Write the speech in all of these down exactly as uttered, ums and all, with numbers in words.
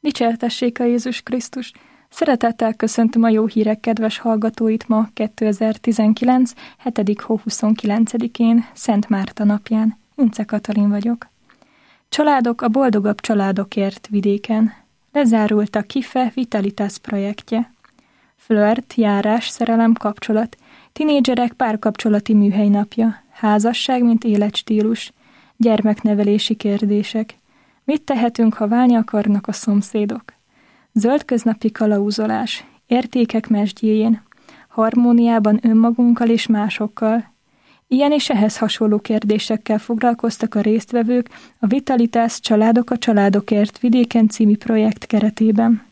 Dicsértessék a Jézus Krisztus! Szeretettel köszöntöm a jó hírek kedves hallgatóit ma kétezer-tizenkilenc. hetedik hó huszonkilencedikén, Szent Márta napján. Ince Katalin vagyok. Családok a boldogabb családokért vidéken. Lezárult a Kife Vitalitas projektje. Flirt, járás, szerelem, kapcsolat. Tinédzserek párkapcsolati műhely napja. Házasság, mint életstílus. Gyermeknevelési kérdések. Mit tehetünk, ha válni akarnak a szomszédok? Zöldköznapi kalauzolás, értékek mesdjéjén, harmóniában önmagunkkal és másokkal. Ilyen és ehhez hasonló kérdésekkel foglalkoztak a résztvevők a Vitalitas Családok a családokért vidéken című projekt keretében.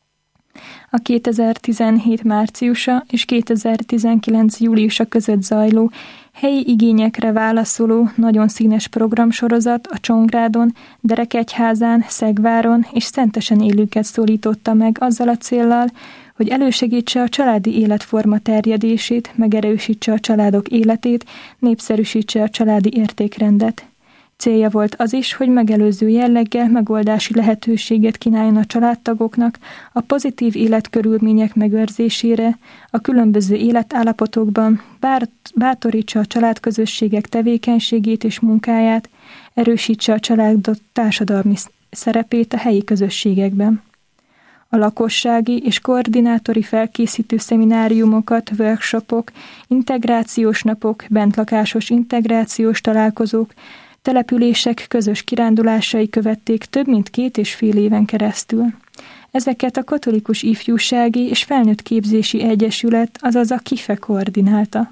A kétezer-tizenhét márciusa és kétezer-tizenkilenc júliusa között zajló, helyi igényekre válaszoló, nagyon színes programsorozat a Csongrádon, Derekegyházán, Szegváron és Szentesen élőket szólította meg azzal a céllal, hogy elősegítse a családi életforma terjedését, megerősítse a családok életét, népszerűsítse a családi értékrendet. Célja volt az is, hogy megelőző jelleggel megoldási lehetőséget kínáljon a családtagoknak a pozitív életkörülmények megőrzésére, a különböző életállapotokban, bár, bátorítsa a családközösségek tevékenységét és munkáját, erősítse a családok társadalmi szerepét a helyi közösségekben. A lakossági és koordinátori felkészítő szemináriumokat, workshopok, integrációs napok, bentlakásos integrációs találkozók, települések közös kirándulásai követték több mint két és fél éven keresztül. Ezeket a Katolikus Ifjúsági és Felnőtt Képzési Egyesület, azaz a Kife koordinálta.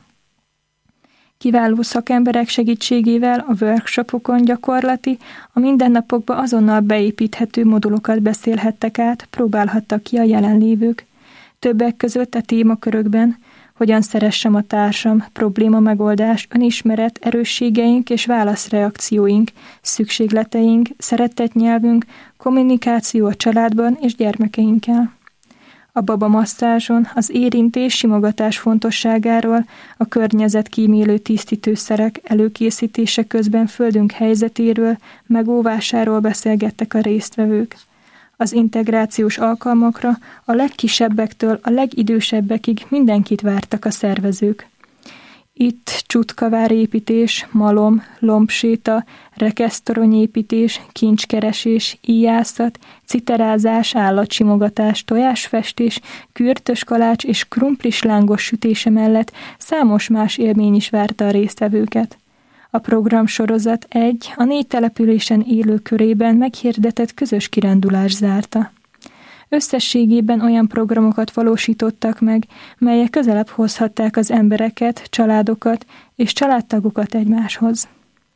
Kiváló szakemberek segítségével a workshopokon gyakorlati, a mindennapokba azonnal beépíthető modulokat beszélhettek át, próbálhattak ki a jelenlévők. Többek között a témakörökben hogyan szeressem a társam, probléma megoldás, önismeret, erősségeink és válaszreakcióink, szükségleteink, szeretett nyelvünk, kommunikáció a családban és gyermekeinkkel. A babamasszázson, az érintés, simogatás fontosságáról, a környezet kímélő tisztítőszerek előkészítése közben földünk helyzetéről, megóvásáról beszélgettek a résztvevők. Az integrációs alkalmakra a legkisebbektől a legidősebbekig mindenkit vártak a szervezők. Itt csutkavárépítés, malom, lombséta, rekesztoronyépítés, kincskeresés, íjászat, citerázás, állatsimogatás, tojásfestés, kürtös kalács és krumplis lángos sütése mellett számos más élmény is várta a résztvevőket. A programsorozat egy, a négy településen élő körében meghirdetett közös kirándulás zárta. Összességében olyan programokat valósítottak meg, melyek közelebb hozhatták az embereket, családokat és családtagokat egymáshoz.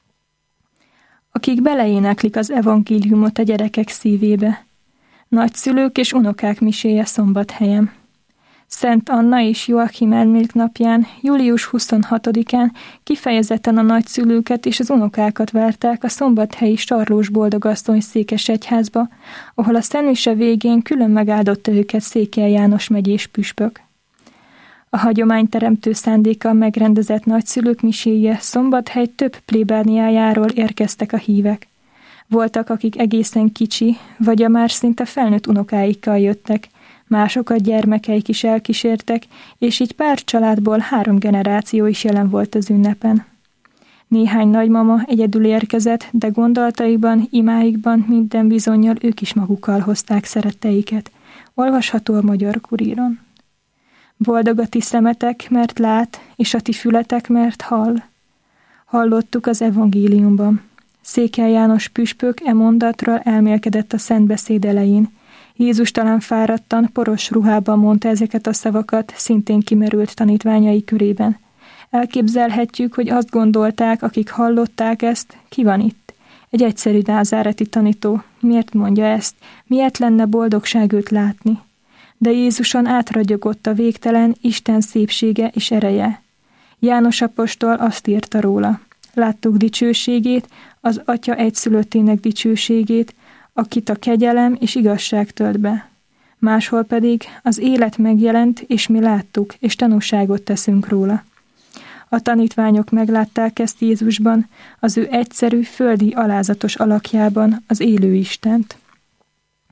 Akik beleéneklik az evangéliumot a gyerekek szívébe. Nagyszülők és unokák miséje Szombathelyen. Szent Anna és Joachim emléknapján, július huszonhatodikán kifejezetten a nagyszülőket és az unokákat várták a szombathelyi Sarlós Boldogasszony székesegyházba, ahol a szentmise végén külön megáldotta őket Székely János megyés püspök. A hagyományteremtő szándékkal megrendezett nagyszülők miséje Szombathely több plébániájáról érkeztek a hívek. Voltak, akik egészen kicsi, vagy a már szinte felnőtt unokáikkal jöttek, másokat gyermekeik is elkísértek, és így pár családból három generáció is jelen volt az ünnepen. Néhány nagymama egyedül érkezett, de gondolataiban, imáikban minden bizonnyal ők is magukkal hozták szeretteiket. Olvasható a Magyar Kuríron. Boldog a ti szemetek, mert lát, és a ti fületek, mert hall. Hallottuk az evangéliumban. Székely János püspök e mondatról elmélkedett a szentbeszéd elején. Jézus talán fáradtan, poros ruhában mondta ezeket a szavakat, szintén kimerült tanítványai körében. Elképzelhetjük, hogy azt gondolták, akik hallották ezt, ki van itt? Egy egyszerű názáreti tanító. Miért mondja ezt? Miért lenne boldogság őt látni? De Jézuson átragyogott a végtelen Isten szépsége és ereje. János apostol azt írta róla. Láttuk dicsőségét, az Atya egyszülöttének dicsőségét, akit a kegyelem és igazság tölt be. Máshol pedig az élet megjelent, és mi láttuk, és tanúságot teszünk róla. A tanítványok meglátták ezt Jézusban, az ő egyszerű, földi, alázatos alakjában, az élő Istent.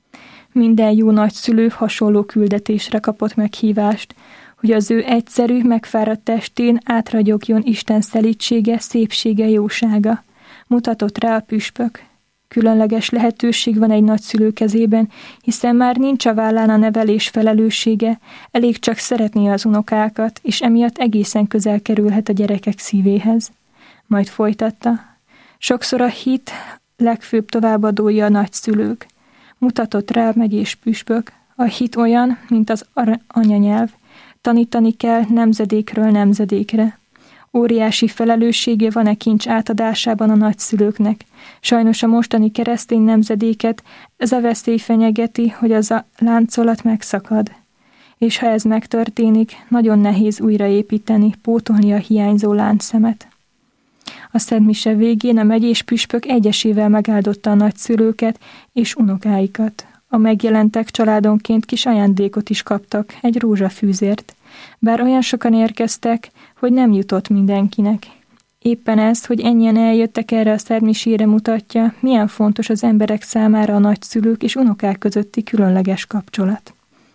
Minden jó nagyszülő hasonló küldetésre kapott meghívást, hogy az ő egyszerű, megfáradt testén átragyogjon Isten szelídsége, szépsége, jósága. Mutatott rá a püspök. Különleges lehetőség van egy nagyszülő kezében, hiszen már nincs a vállán a nevelés felelőssége, elég csak szeretné az unokákat, és emiatt egészen közel kerülhet a gyerekek szívéhez. Majd folytatta. Sokszor a hit legfőbb továbbadója a nagyszülők. Mutatott rá a megyés püspök. A hit olyan, mint az anyanyelv. Tanítani kell nemzedékről nemzedékre. Óriási felelőssége van e kincs átadásában a nagyszülőknek. Sajnos a mostani keresztény nemzedéket ez a veszély fenyegeti, hogy az a láncolat megszakad. És ha ez megtörténik, nagyon nehéz újraépíteni, pótolni a hiányzó láncszemet. A szentmise végén a megyés püspök egyesével megáldotta a nagyszülőket és unokáikat. A megjelentek családonként kis ajándékot is kaptak, egy rózsafűzért. Bár olyan sokan érkeztek, hogy nem jutott mindenkinek. Éppen ez, hogy ennyien eljöttek erre a szentmisére mutatja, milyen fontos az emberek számára a nagyszülők és unokák közötti különleges kapcsolat.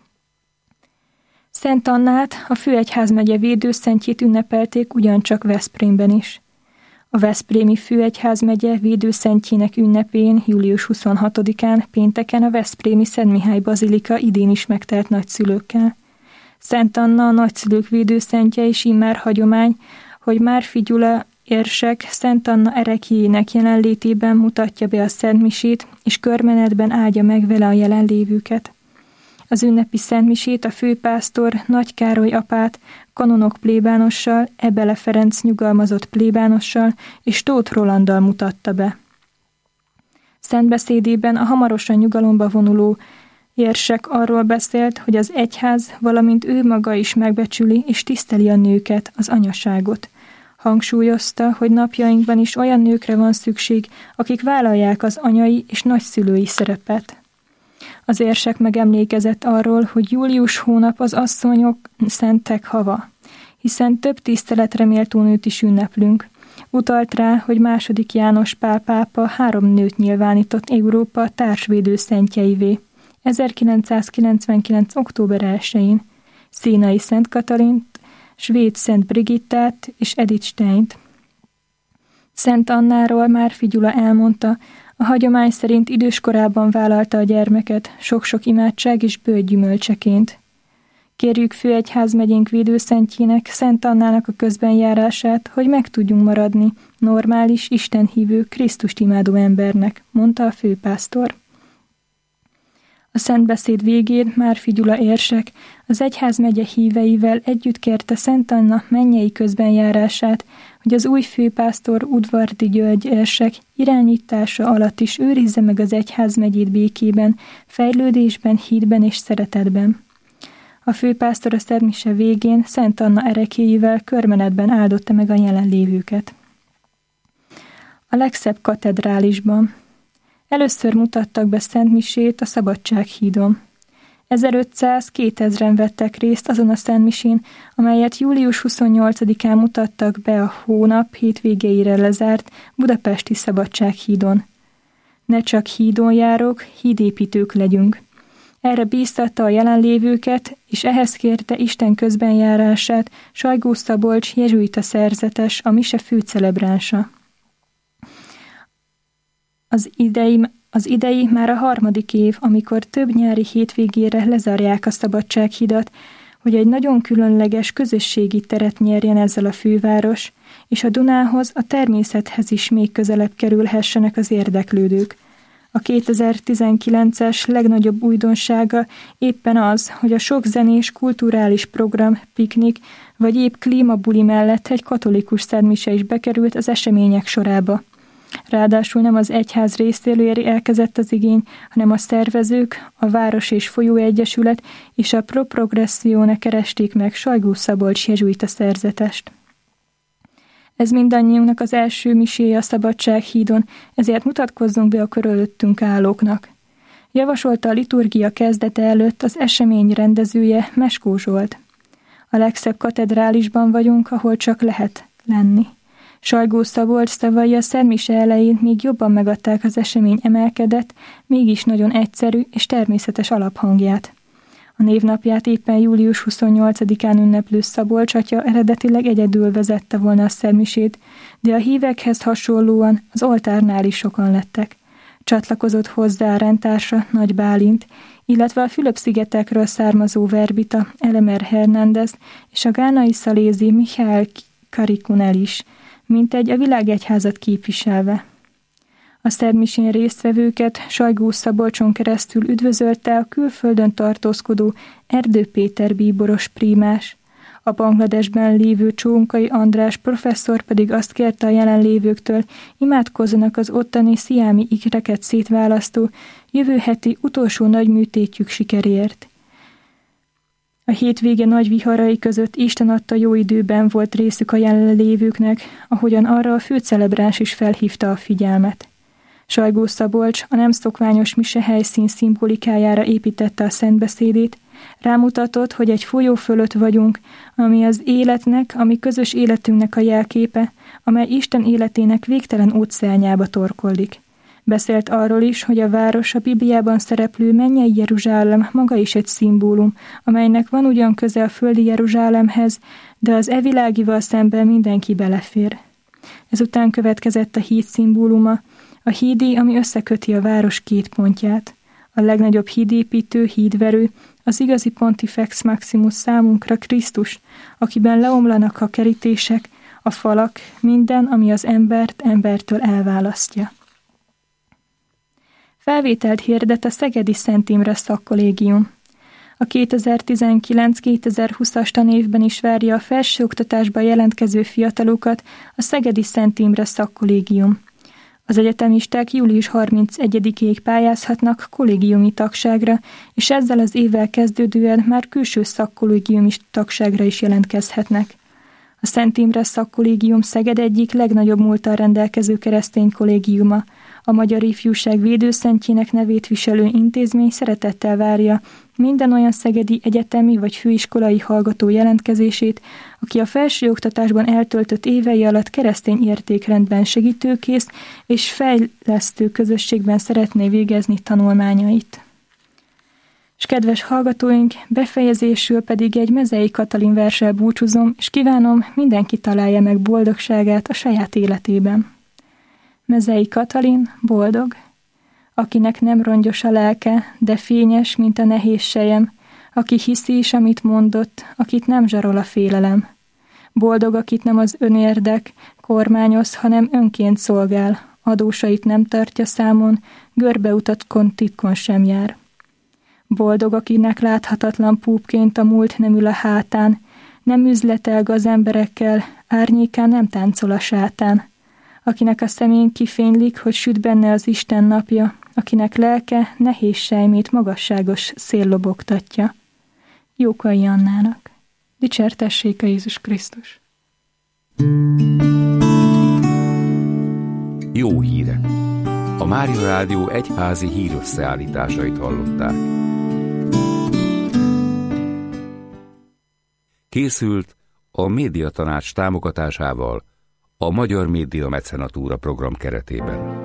Szent Annát, a Főegyházmegye védőszentjét ünnepelték ugyancsak Veszprémben is. A Veszprémi Főegyházmegye védőszentjének ünnepén július huszonhatodikán pénteken a Veszprémi Szent Mihály Bazilika idén is megtelt nagyszülőkkel. Szent Anna a nagyszülők védőszentje és immár hagyomány, hogy Márfi Gyula érsek Szent Anna ereklyéinek jelenlétében mutatja be a szentmisét, és körmenetben áldja meg vele a jelenlévőket. Az ünnepi szentmisét a főpásztor Nagy Károly apát kanonok plébánossal, Ebele Ferenc nyugalmazott plébánossal és Tóth Rolanddal mutatta be. Szentbeszédében a hamarosan nyugalomba vonuló érsek arról beszélt, hogy az egyház, valamint ő maga is megbecsüli és tiszteli a nőket, az anyaságot. Hangsúlyozta, hogy napjainkban is olyan nőkre van szükség, akik vállalják az anyai és nagyszülői szerepet. Az érsek megemlékezett arról, hogy július hónap az asszonyok szentek hava, hiszen több tiszteletre méltó nőt is ünneplünk. Utalt rá, hogy második János Pál pápa három nőt nyilvánított Európa társvédő szentjeivé. ezerkilencszázkilencvenkilenc. október elsején Szénai Szent Katalint, svéd Szent Brigittát és Edith Steint. Szent Annáról Márfi Gyula elmondta, a hagyomány szerint időskorában vállalta a gyermeket, sok-sok imádság és bölcs gyümölcseként. Kérjük Főegyházmegyénk védőszentjének, Szent Annának a közbenjárását, hogy meg tudjunk maradni normális, istenhívő, Krisztust imádó embernek, mondta a főpásztor. A szentbeszéd végén Márfi Gyula érsek az egyházmegye híveivel együtt kérte Szent Anna mennyei közbenjárását, hogy az új főpásztor Udvardi György érsek irányítása alatt is őrizze meg az egyházmegyét békében, fejlődésben, hídben és szeretetben. A főpásztor a szentmise végén Szent Anna ereklyéivel körmenetben áldotta meg a jelenlévőket. A legszebb katedrálisban. Először mutattak be szentmisét a Szabadsághídon. ezerötszáz-kétezren vettek részt azon a szentmisén, amelyet július huszonnyolcadikán mutattak be a hónap hétvégéire lezárt budapesti Szabadsághídon. Ne csak hídon járok, hídépítők legyünk. Erre bíztatta a jelenlévőket, és ehhez kérte Isten közbenjárását Sajgó Szabolcs jezsuita szerzetes, a mise főcelebránsa. Az idei, az idei már a harmadik év, amikor több nyári hétvégére lezárják a Szabadsághidat, hogy egy nagyon különleges közösségi teret nyerjen ezzel a főváros, és a Dunához, a természethez is még közelebb kerülhessenek az érdeklődők. A kétezer-tizenkilences legnagyobb újdonsága éppen az, hogy a sok zenés, kulturális program, piknik vagy épp klímabuli mellett egy katolikus szentmise is bekerült az események sorába. Ráadásul nem az egyház részéről érkezett az igény, hanem a szervezők, a Város és Folyó Egyesület és a Pro Progressione keresték meg Sajgó Szabolcs jezsuita szerzetest. Ez mindannyiunknak az első miséje a Szabadsághídon, ezért mutatkozzunk be a körülöttünk állóknak. Javasolta a liturgia kezdete előtt az esemény rendezője, Meskó Zsolt. A legszebb katedrálisban vagyunk, ahol csak lehet lenni. Sajgó-Szabolcs szavai a szentmise elején még jobban megadták az esemény emelkedett, mégis nagyon egyszerű és természetes alaphangját. A névnapját éppen július huszonnyolcadikán ünneplő Szabolcs atya eredetileg egyedül vezette volna a szentmisét, de a hívekhez hasonlóan az oltárnál is sokan lettek. Csatlakozott hozzá a rendtársa Nagy Bálint, illetve a Fülöp-szigetekről származó verbita Elemer Hernández és a gánai szalézi Michael Karikunel is, mintegy a világegyházat képviselve. A szentmisén résztvevőket Sajgó-Szabolcson keresztül üdvözölte a külföldön tartózkodó Erdő Péter bíboros prímás. A Bangladesben lévő Csónkai András professzor pedig azt kérte a jelenlévőktől, imádkozzanak az ottani sziámi ikreket szétválasztó, jövő heti utolsó nagy műtétjük sikeréért. A hétvége nagy viharai között Isten adta jó időben volt részük a jelenlévőknek, ahogyan arra a főcelebráns is felhívta a figyelmet. Sajgó-Szabolcs a nem szokványos mise helyszín szimbolikájára építette a szentbeszédét, rámutatott, hogy egy folyó fölött vagyunk, ami az életnek, ami közös életünknek a jelképe, amely Isten életének végtelen óceánjába torkollik. Beszélt arról is, hogy a város a Bibliában szereplő mennyei Jeruzsálem maga is egy szimbólum, amelynek van ugyan köze a földi Jeruzsálemhez, de az evilágival szemben mindenki belefér. Ezután következett a híd szimbóluma, a hídé, ami összeköti a város két pontját. A legnagyobb hídépítő, hídverő, az igazi Pontifex Maximus számunkra Krisztus, akiben leomlanak a kerítések, a falak, minden, ami az embert embertől elválasztja. Felvételt hirdet a Szegedi Szent Imre Szakkollégium. A kétezer-tizenkilenc-kétezer-húszas tanévben is várja a felsőoktatásba jelentkező fiatalokat a Szegedi Szent Imre Szakkollégium. Az egyetemisták július harmincegyedikéig pályázhatnak kollégiumi tagságra, és ezzel az évvel kezdődően már külső szakkollégiumi tagságra is jelentkezhetnek. A Szent Imre Szakkollégium Szeged egyik legnagyobb múlttal rendelkező keresztény kollégiuma. A Magyar Ifjúság Védőszentjének nevét viselő intézmény szeretettel várja minden olyan szegedi egyetemi vagy főiskolai hallgató jelentkezését, aki a felsőoktatásban eltöltött évei alatt keresztény értékrendben segítőkész és fejlesztő közösségben szeretné végezni tanulmányait. És kedves hallgatóink, befejezésül pedig egy Mezei Katalin verssel búcsúzom, és kívánom, mindenki találja meg boldogságát a saját életében. Mezei Katalin boldog, akinek nem rongyos a lelke, de fényes, mint a nehéz sejem, aki hiszi is, amit mondott, akit nem zsarol a félelem. Boldog, akit nem az önérdek kormányoz, hanem önként szolgál, adósait nem tartja számon, görbeutakon titkon sem jár. Boldog, akinek láthatatlan púpként a múlt nem ül a hátán, nem üzletelg az emberekkel, árnyékán nem táncol a sátán. Akinek a szemén kifénylik, hogy süt benne az Isten napja, akinek lelke nehéz sejmét magasságos szél lobogtatja. Jókai Annának. Dicsértessék a Jézus Krisztus! Jó hírek! A Mária Rádió egyházi hírösszeállításait hallották. Készült a Médiatanács támogatásával a Magyar Média Mecenatúra program keretében.